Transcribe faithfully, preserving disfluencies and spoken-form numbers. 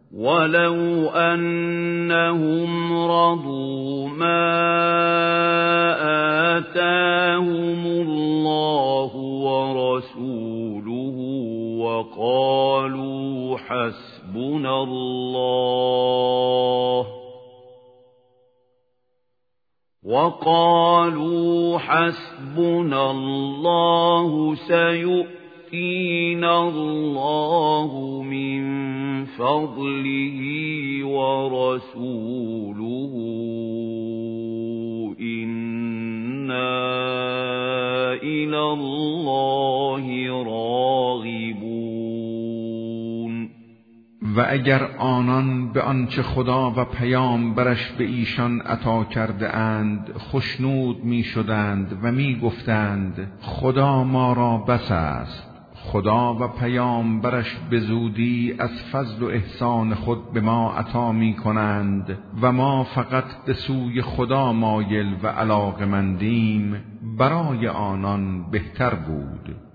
ولو أنهم رضوا ما آتاهم الله ورسوله وقالوا حسبنا الله وقالوا حسبنا الله سيؤتينا الله من فضله ورسوله إنا إلى الله راغبون. و اگر آنان به آنچه خدا و پیامبرش به ایشان عطا کرده اند خشنود می شدند و می گفتند خدا ما را بس است، خدا و پیامبرش به زودی از فضل و احسان خود به ما عطا می کنند و ما فقط به سوی خدا مایل و علاقمندیم، برای آنان بهتر بود